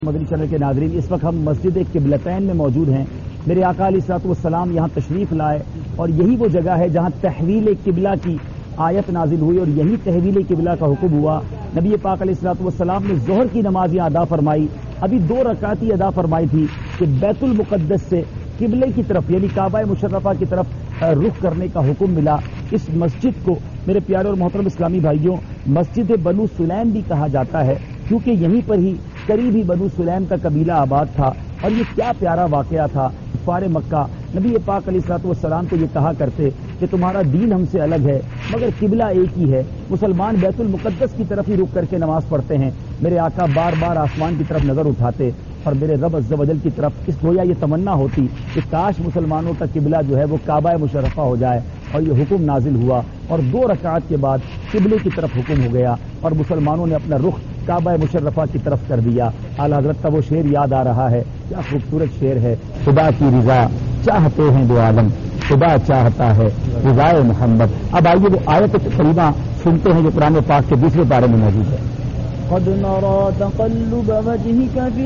مدنی channel کے ناظرین، اس وقت ہم مسجد قبلتین میں موجود ہیں۔ میرے آقا علیہ الصلوۃ والسلام یہاں تشریف لائے اور یہی وہ جگہ ہے جہاں تحویل قبلہ کی آیت نازل ہوئی اور یہی تحویل قبلہ کا حکم ہوا۔ نبی پاک علیہ الصلوۃ والسلام نے ظہر کی نماز یہاں ادا فرمائی، ابھی 2 رکعت ہی ادا فرمائی تھی کہ بیت المقدس سے قبلے کی طرف یعنی کعبہ مشرفہ کی طرف رخ کرنے کا حکم ملا۔ اس مسجد کو میرے پیارے اور محترم اسلامی بھائیوں مسجد بنو سلیم بھی کہا جاتا ہے، کیونکہ یہیں پر ہی قریب ہی بنو سلیم کا قبیلہ آباد تھا۔ اور یہ کیا پیارا واقعہ تھا۔ کفار مکہ نبی پاک علیہ الصلوۃ والسلام کو یہ کہا کرتے کہ تمہارا دین ہم سے الگ ہے مگر قبلہ ایک ہی ہے، مسلمان بیت المقدس کی طرف ہی رک کر کے نماز پڑھتے ہیں۔ میرے آقا بار بار آسمان کی طرف نظر اٹھاتے اور میرے رب عز و جل کی طرف اس گویا یہ تمنا ہوتی کہ کاش مسلمانوں کا قبلہ جو ہے وہ کعبہ مشرفہ ہو جائے، اور یہ حکم نازل ہوا اور 2 رکعات کے بعد قبلے کی طرف حکم ہو گیا اور مسلمانوں نے اپنا رخ کعبہ مشرفہ کی طرف کر دیا۔ اعلیٰ حضرت کا وہ شعر یاد آ رہا ہے، کیا خوبصورت شعر ہے۔ خدا کی رضا چاہتے ہیں دو عالم، خدا چاہتا ہے رضائے محمد۔ اب آئیے وہ آیت کریمہ سنتے ہیں جو قرآن پاک کے 20ویں پارے میں موجود ہے۔ قد نرى تقلب وجهك في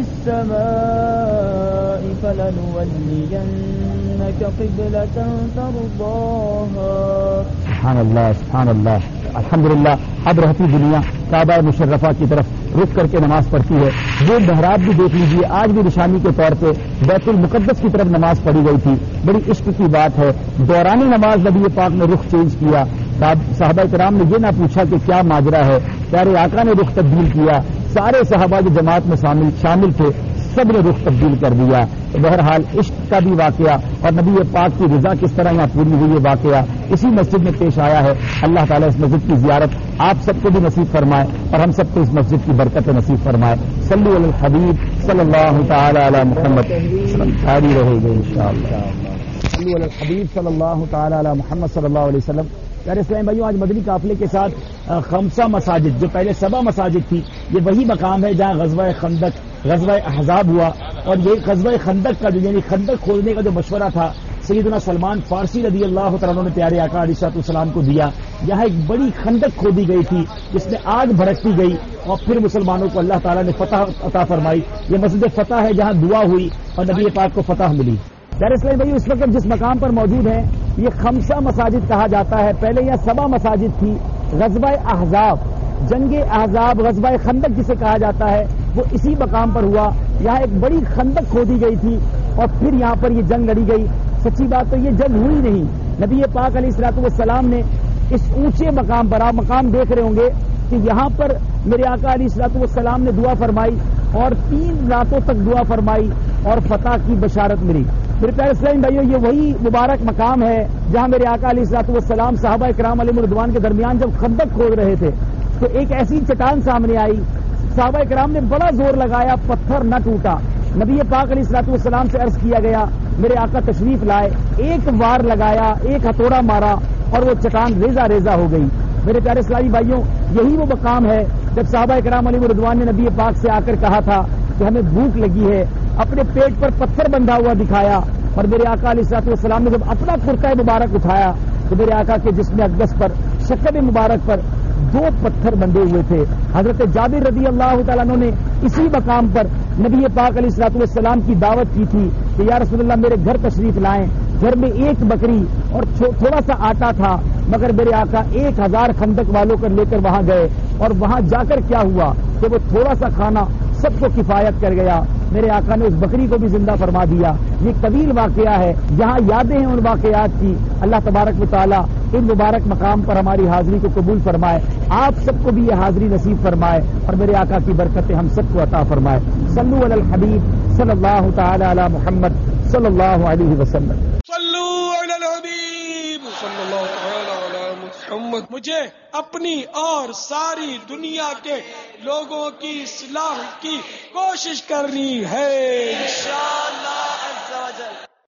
السماء فلنولينك قبلة ترضاها۔ سبحان اللہ سبحان اللہ، الحمدللہ۔ اب رہتی دنیا کعبہ مشرفہ کی طرف رک کر کے نماز پڑھتی ہے۔ وہ محراب بھی دیکھ لیجیے، آج بھی نشانی کے طور پہ بیت المقدس کی طرف نماز پڑھی گئی تھی۔ بڑی عشق کی بات ہے، دوران نماز نبی پاک نے رخ چینج کیا۔ صحابہ کرام نے یہ نہ پوچھا کہ کیا ماجرا ہے، پیارے آقا نے رخ تبدیل کیا۔ سارے صحابہ جو جماعت میں شامل تھے سب نے رخ تبدیل کر دیا۔ بہرحال عشق کا بھی واقعہ اور نبی پاک کی رضا کس طرح یہاں پوری ہوئی یہ واقعہ اسی مسجد میں پیش آیا ہے۔ اللہ تعالیٰ اس مسجد کی زیارت آپ سب کو بھی نصیب فرمائے اور ہم سب کو اس مسجد کی برکت نصیب فرمائے۔ صلی علی الحبیب صلی اللہ تعالی علی محمد، جاری رہے گا انشاءاللہ۔ صلی علی الحبیب صلی اللہ تعالی علی محمد صلی اللہ علیہ وسلم۔ پیارے اسلام بھائیوں، آج مدنی قافلے کے ساتھ 5 مساجد، جو پہلے 7 مساجد تھی، یہ وہی مقام ہے جہاں غزوہ خندق، غزوہ احزاب ہوا۔ اور یہ غزوہ خندق کا جو یعنی خندق کھودنے کا جو مشورہ تھا سیدنا سلمان فارسی رضی اللہ تعالیٰ نے پیارے آقا علیہ الصلوۃ والسلام کو دیا۔ یہاں ایک بڑی خندق کھودی گئی تھی جس میں آگ بھڑکتی گئی اور پھر مسلمانوں کو اللہ تعالیٰ نے فتح عطا فرمائی۔ یہ مسجد فتح ہے جہاں دعا ہوئی اور نبی پاک کو فتح ملی۔ پیارے اسلام بھائی، اس وقت جس مقام پر موجود ہیں یہ 5 مساجد کہا جاتا ہے۔ پہلے یہاں 7 مساجد تھی۔ غزوہ احزاب، جنگ احزاب، غزوہ خندق جسے کہا جاتا ہے، وہ اسی مقام پر ہوا۔ یہاں ایک بڑی خندق کھودی گئی تھی اور پھر یہاں پر یہ جنگ لڑی گئی۔ سچی بات تو یہ جنگ ہوئی نہیں، نبی پاک علیہ الصلوۃ والسلام نے اس اونچے مقام پر، آپ مقام دیکھ رہے ہوں گے کہ یہاں پر میرے آقا علیہ الصلوۃ والسلام نے دعا فرمائی اور 3 راتوں تک دعا فرمائی اور فتح کی بشارت ملی۔ میرے پیارے اسلام بھائیوں، یہ وہی مبارک مقام ہے جہاں میرے آقا علیہ الصلوۃ والسلام صحابہ کرام علیہم رضوان کے درمیان جب خندق کھود رہے تھے تو ایک ایسی چٹان سامنے آئی، صحابہ کرام نے بڑا زور لگایا، پتھر نہ ٹوٹا۔ نبی پاک علیہ الصلوۃ والسلام سے عرض کیا گیا، میرے آقا تشریف لائے، ایک وار لگایا، ایک ہتھوڑا مارا اور وہ چٹان ریزہ ریزہ ہو گئی۔ میرے پیارے اسلامی بھائیوں، یہی وہ مقام ہے جب صحابہ کرام علیہم رضوان نے نبی پاک سے آ کر کہا تھا کہ ہمیں بھوک لگی ہے، اپنے پیٹ پر پتھر بندھا ہوا دکھایا اور میرے آقا علیہ الصلوۃ والسلام نے جب اپنا کرتا مبارک اٹھایا تو میرے آقا کے جسم اقدس پر، شکل مبارک پر 2 پتھر بندھے ہوئے تھے۔ حضرت جابر رضی اللہ تعالیٰ عنہ نے اسی مقام پر نبی پاک علیہ الصلوۃ والسلام کی دعوت کی تھی کہ یا رسول اللہ میرے گھر تشریف لائیں۔ گھر میں 1 بکری اور تھوڑا سا آٹا تھا، مگر میرے آقا 1000 خندق والوں کو لے کر وہاں گئے اور وہاں جا کر کیا ہوا کہ وہ تھوڑا سا کھانا سب کو کفایت کر گیا۔ میرے آقا نے اس بکری کو بھی زندہ فرما دیا۔ یہ طویل واقعہ ہے، یہاں یادیں ہیں ان واقعات کی۔ اللہ تبارک و تعالیٰ ان مبارک مقام پر ہماری حاضری کو قبول فرمائے، آپ سب کو بھی یہ حاضری نصیب فرمائے اور میرے آقا کی برکتیں ہم سب کو عطا فرمائے۔ صلو علی الحبیب صلی اللہ تعالی علی محمد صلی اللہ علیہ وسلم۔ صلو علی الحبیب صلی اللہ تعالی علی محمد۔ مجھے اپنی اور ساری دنیا کے لوگوں کی اصلاح کی کوشش کرنی ہے انشاءاللہ۔